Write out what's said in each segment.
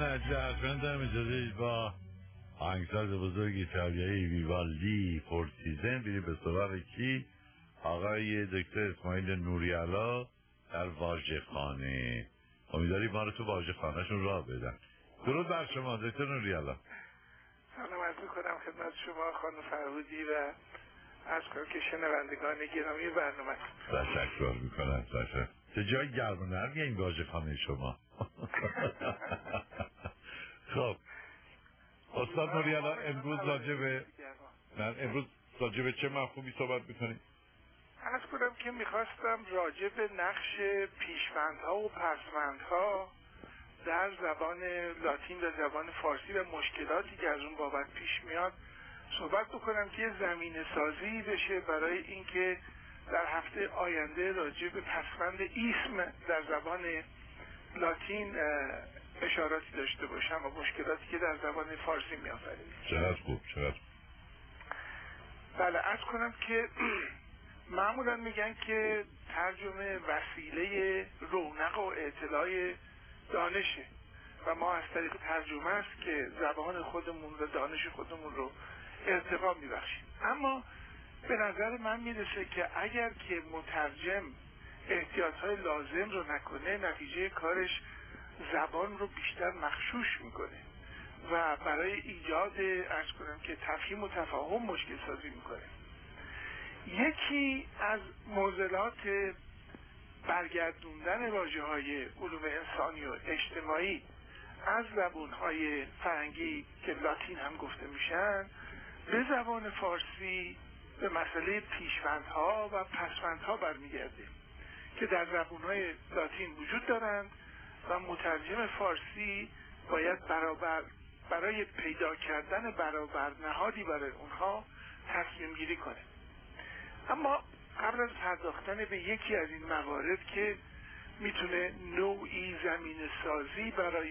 ارجمندم اجازه با آهنگساز بزرگ ایتالیایی ویوالدی فورتیزن بریم به سراغ کی؟ آقای دکتر اسماعیل نوری‌علا در واژه‌خانه. امیدواریم ما رو تو واژه‌خانه‌شون راه بدن. درود بر شما دکتر نوری‌علا. سلام عرض می‌کنم خدمت شما خانم فرهودی و از کنم که شنوندگان گرامی برنامه. تشکر میکنم. چه جای گرم و نرمیه این واژه‌خانه شما. خب استاد نوری‌علا امروز راجع به چه مفهومی صحبت میکنیم؟ عرض کنم که میخواستم راجع به نقش پیشوندها و پسوندها در زبان لاتین و زبان فارسی و مشکلاتی که از اون بابت پیش میاد صحبت بکنم که زمینه سازی بشه برای اینکه در هفته آینده راجع به پسوند اسم در زبان لاتین اشاراتی داشته باشم و مشکلاتی که در زبان فارسی می‌آفرینه. چقدر خوب. بله عرض کنم که معمولا میگن که ترجمه وسیله رونق و اطلاع دانشه و ما از طریق ترجمه است که زبان خودمون و دانش خودمون رو ارتقا میبخشیم. اما به نظر من میرسه که اگر که مترجم احتیاطهای لازم رو نکنه نتیجه کارش زبان رو بیشتر مغشوش میکنه و برای ایجاد عرض کنم که تفهیم و تفاهم مشکل سازی میکنه. یکی از معضلات برگردوندن واژه‌های علوم انسانی و اجتماعی از زبان‌های فرنگی که لاتین هم گفته میشن به زبان فارسی به مسئله پیشوندها و پسوندها برمیگرده که در زبان‌های لاتین وجود دارند و مترجم فارسی باید برای پیدا کردن برابر نهادی برای اونها تصمیم گیری کنه. اما قبل از پرداختن به یکی از این موارد که میتونه نوعی زمینه سازی برای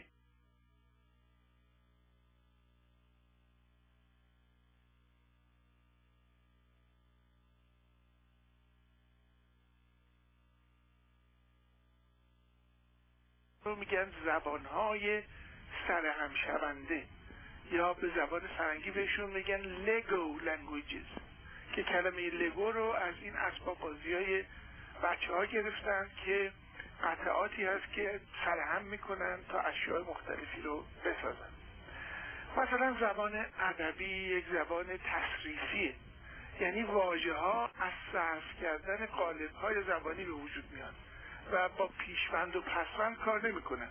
رو میگن زبانهای سرهم شونده یا به زبان فرنگی بهشون میگن لگو لنگویجز که کلمه لگو رو از این اسباب بازی‌های بچه‌ها گرفتن که قطعاتی هست که سرهم میکنن تا اشیاء مختلفی رو بسازن. مثلا زبان ادبی یک زبان تصریفیه، یعنی واژه‌ها از صرف کردن قالب‌های زبانی به وجود میان و با پیشوند و پسوند کار نمیکنن.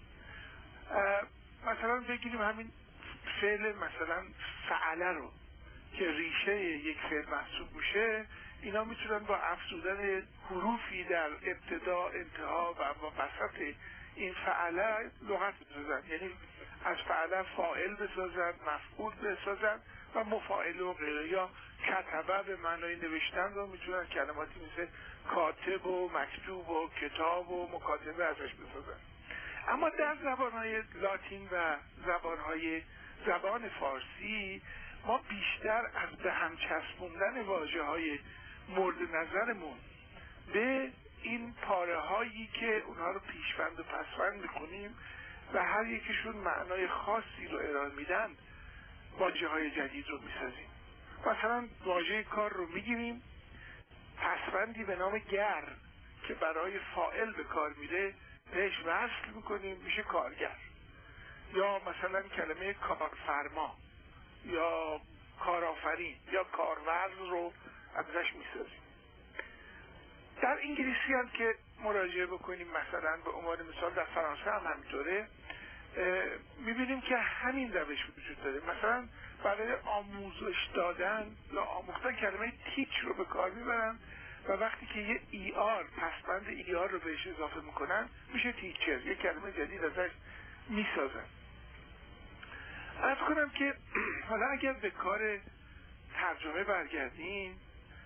مثلا بگیریم همین فعل مثلا فعله رو که ریشه یک فعل محسوب میشه، اینا میتونن با افزودن حروفی در ابتدا انتها و وسط این فعله لغت بسازن، یعنی از فعله فاعل بسازن، مفعول بسازن و مفاعل و غیره. یا کتبه به معنای نوشتن رو میتونن کلماتی مثل کاتب و مکتوب و کتاب و مکاتبه ازش بسازن. اما در زبانهای لاتین و زبان فارسی ما بیشتر از به هم چسبوندن واژه‌های مورد نظرمون به این پاره هایی که اونها رو پیشوند و پسوند میکنیم و هر یکیشون معنای خاصی رو ارائه میدن واژه‌های جدید رو میسازیم. مثلا واژه کار رو میگیریم، پسوندی به نام گر که برای فاعل به کار میره بهش وصل میکنیم میشه کارگر. یا مثلا کلمه کارفرما یا کارآفرین یا کارورز رو ازش میسازیم. در انگلیسی هم که مراجعه بکنیم مثلا به عنوان مثال در فرانسه هم همینطوره، میبینیم که همین روش وجود داره. مثلا برای آموزش دادن یا آموختن کلمه تیچ رو به کار میبرن و وقتی که یه ایار پسوند ایار رو بهش اضافه میکنن میشه تیچر، یه کلمه جدید ازش میسازن. عرض کنم که حالا اگر به کار ترجمه برگردیم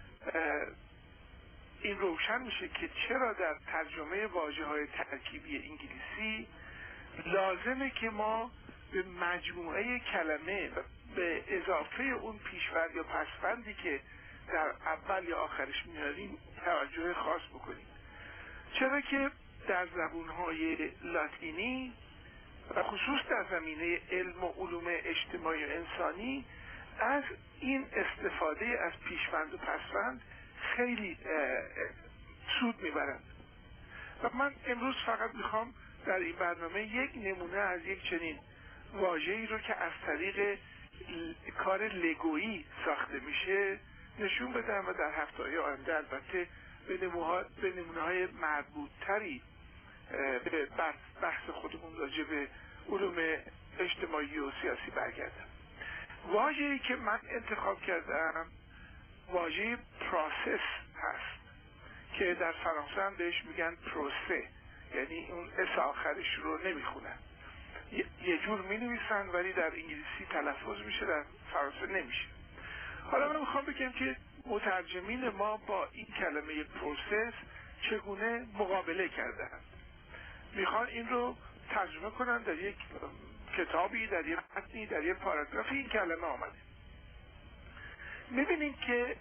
این روشن میشه که چرا در ترجمه واژه‌های ترکیبی انگلیسی لازمه که ما به مجموعه کلمه و به اضافه اون پیشوند یا پسوندی که در اول یا آخرش میاریم توجه خاص بکنیم. چرا که در زبان‌های لاتینی و خصوص در زمینه علم و علوم اجتماعی و انسانی از این استفاده از پیشوند و پسوند خیلی سود میبرند. و من امروز فقط میخوام در این برنامه یک نمونه از یک چنین واژه‌ای رو که از طریق کار لگویی ساخته میشه نشون بدم و در هفته‌های آینده البته به نمونه‌های مربوط‌تری به بحث خودمون راجع به علوم اجتماعی و سیاسی برگردم. واژه‌ای که من انتخاب کردم واژه پروسس هست که در فرانسه هم بهش میگن پروسه، یعنی اون اس آخرش رو نمیخونن، یه جور مینویسن ولی در انگلیسی تلفظ میشه، در فرانسه نمیشه. حالا من میخوام بگم که مترجمین ما با این کلمه پروسس چگونه مقابله کردن، میخوان این رو ترجمه کنن در یک کتابی، در یک متنی، در یک پاراگرافی این کلمه آمده. میبینیم که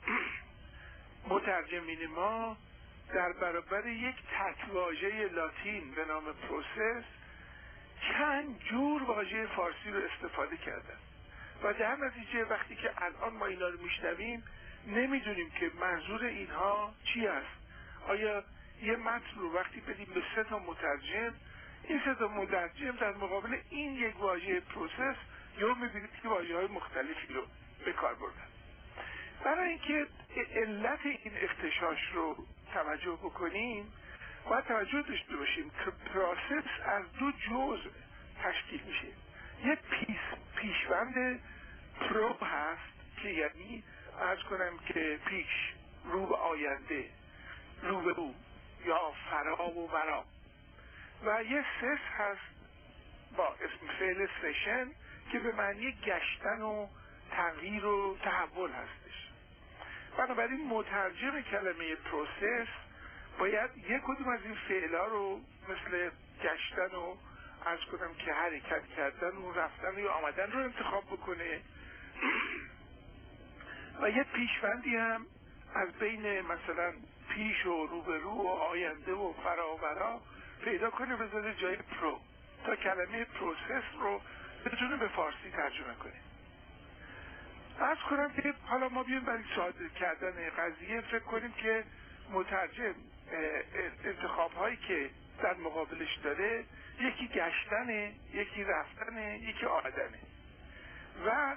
مترجمین ما در برابر یک تک‌واژه لاتین به نام پروسس چند جور واژه فارسی رو استفاده کردن و در نتیجه وقتی که الان ما اینا رو میشنویم نمیدونیم که منظور اینها چی است. آیا یه متن رو وقتی بدیم به 3 تا مترجم، این 3 تا مترجم در مقابل این یک واژه پروسس یا میبینید که واژه‌های مختلفی رو به کار بردن. برای اینکه علت این اختشاش رو توجه بکنیم باید توجه داشته باشیم که پروسس از 2 جزء تشکیل میشه. یک پیشوند پرو هست که یعنی عرض کنم که پیش، رو به آینده، رو به رو یا فرا و ورا، و یه سس هست با اسم فعل سشن که به معنی گشتن و تغییر و تحول هستش. بنابراین مترجم کلمه پروسس باید یک کدوم از این فعلا رو مثل گشتن و عرض کنم که حرکت کردن و رفتن و آمدن رو انتخاب بکنه و یه پیشوندی هم از بین مثلا پیش و روبرو و آینده و فراورا پیدا کنه بذاره جای پرو تا کلمه پروسس رو بتونه به فارسی ترجمه کنه. عرض کنم که حالا ما بیایم برای ساده کردن قضیه فکر کنیم که مترجم انتخاب هایی که در مقابلش داره یکی گشتنه، یکی رفتنه، یکی آمدنه و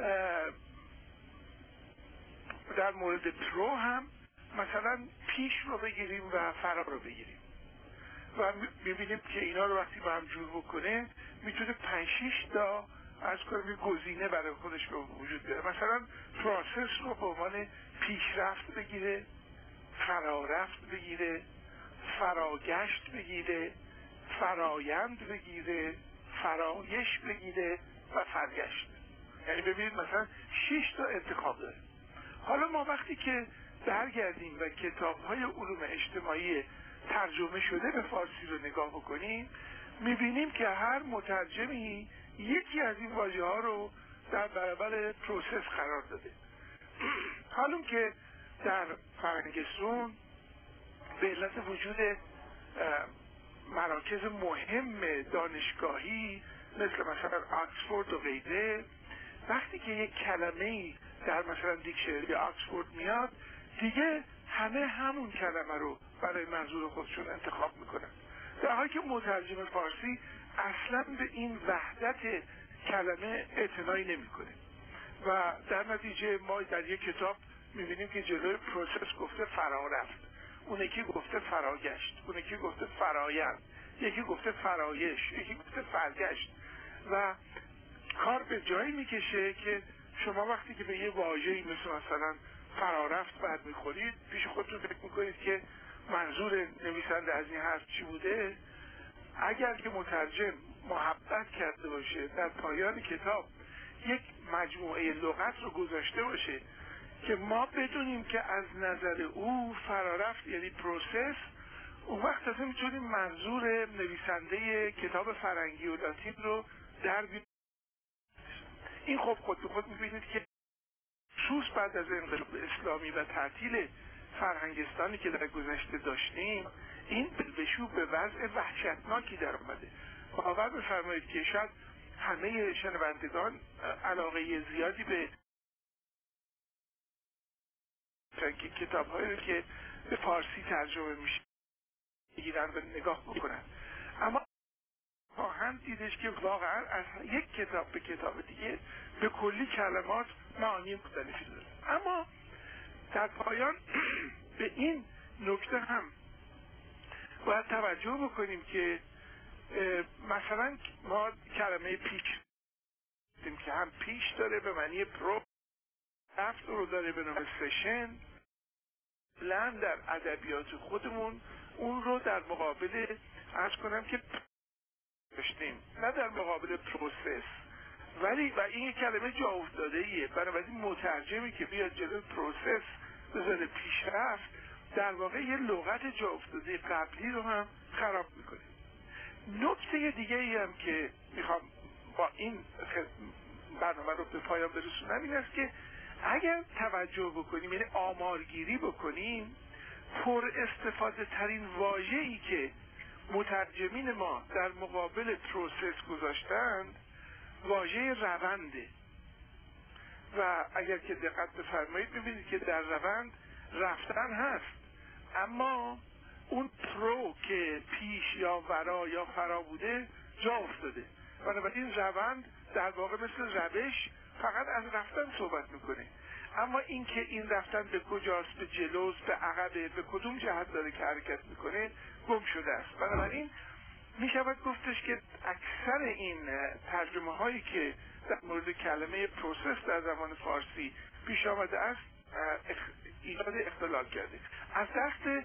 در مورد پرو هم مثلا پیش رو بگیریم و فرا رو بگیریم و میبینیم که اینا رو وقتی با هم جور بکنه میتونه 5-6 تا از کنم گزینه برای خودش به وجود بیاره. مثلا پروسس رو به عنوان پیشرفت بگیره، فرارفت بگیره، فراگشت بگیره، فرایند بگیره، فرایش بگیره و فرگشت. یعنی ببینید مثلا 6 تا انتخاب داره. حالا ما وقتی که برگردیم و کتاب‌های علوم اجتماعی ترجمه شده به فارسی رو نگاه بکنیم میبینیم که هر مترجمی یکی از این واژه‌ها رو در برابر پروسس قرار داده. حالا که در فرهنگستون به علت وجود مراکز مهم دانشگاهی مثلا آکسفورد و غیره، وقتی که یک کلمه‌ای در مثلا دیکشنری آکسفورد میاد دیگه همه همون کلمه رو برای منظور خودشون انتخاب میکنن، در حالی که مترجم فارسی اصلا به این وحدت کلمه اعتنایی نمیکنه و در نتیجه ما در یک کتاب میبینیم که جلوی پروسس گفته فرا رفت، اون یکی گفته فراگشت، اون یکی گفته فرایند، یکی گفته فرایش، یکی گفته فرگشت و کار به جایی میکشه که شما وقتی که به یه واژه‌ای مثلا فرارفت بعد میخورید پیش خودتون فکر میکنید که منظور نویسنده از این حرف چی بوده. اگر که مترجم محبت کرده باشه در پایان کتاب یک مجموعه لغت رو گذاشته باشه که ما بدونیم که از نظر او فرارفت یعنی پروسس، اون وقت تازه میتونیم منظور نویسنده کتاب فرنگی و لاتین رو در بیاریم. این خب خود به خود میبینید که خصوص بعد از انقلاب اسلامی و تعطیل فرهنگستانی که در گذشته داشتیم این بلبشو به وضع وحشتناکی در آمده. باور بفرمایید که شاید همه شنوندگان علاقه زیادی به کتاب‌هایی که به فارسی ترجمه میشه بگیرن و نگاه بکنن، اما خواهند دیدش که واقعا از یک کتاب به کتاب دیگه به کلی کلمات معانی مختلفی داره. اما در پایان به این نکته هم باید توجه بکنیم که مثلا ما کلمه پیش که هم پیش داره به معنی پرو، رفت رو داره به نام سشن، لند در ادبیات خودمون اون رو در مقابل عرض کنم که داشتیم، نه در مقابل پروسس، ولی و این کلمه جا افتاده ایه، بنابراین مترجمی که بیاد جلوی پروسس بذاره پیشرفت در واقع یه لغت جا افتاده قبلی رو هم خراب میکنه. نکته دیگه ای هم که میخوام با این برنامه رو به پایان برسونم این است که اگر توجه بکنیم، یعنی آمارگیری بکنیم، پر استفاده ترین واژه‌ای که مترجمین ما در مقابل پروسس گذاشتند واژه رونده. و اگر که دقت بفرمایید می‌بینید که در روند رفتن هست، اما اون پرو که پیش یا ورا یا فرا بوده جا افتاده. بنابراین روند در واقع مثل روش فقط از رفتن صحبت میکنه، اما این که این رفتن به کجاست، به جلوست، به عقبه، به کدوم جهت داره که حرکت میکنه گم شده است. بنابراین میشود گفتش که اکثر این ترجمه هایی که در مورد کلمه پروسس در زبان فارسی پیش آمده است ایجاد اختلال کرده. از دست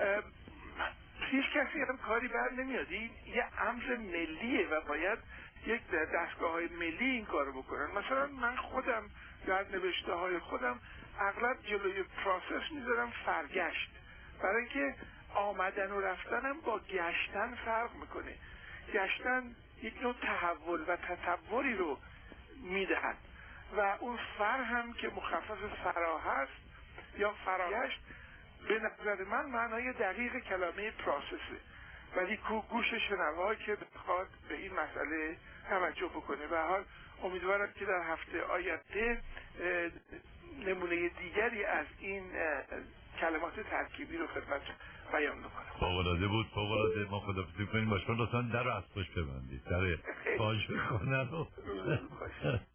هیچ کسی هم کاری بر نمیاد. این یه امر ملیه و باید یک دستگاه‌های ملی این کارو بکنن. مثلا من خودم در نوشته های خودم اغلب جلوی پروسس میذارم فرگشت، برای اینکه آمدن و رفتنم با گشتن فرق میکنه. گشتن یک نوع تحول و تطوری رو میدهد و اون فر هم که مخفف فرا هست یا فراگشت به نظر من معنای دقیق کلمه پروسسه، ولی گوش شنوا که بخواد به این مسئله توجه بکنه. به حال امیدوارم که در هفته آینده نمونه دیگری از این کلمات ترکیبی رو خدمت بیان بکنم. فوق‌العاده بود، فوق‌العاده. ما خداحافظی کنیم، باشون لطفاً در رو از پشت ببندید، در باج بکنن.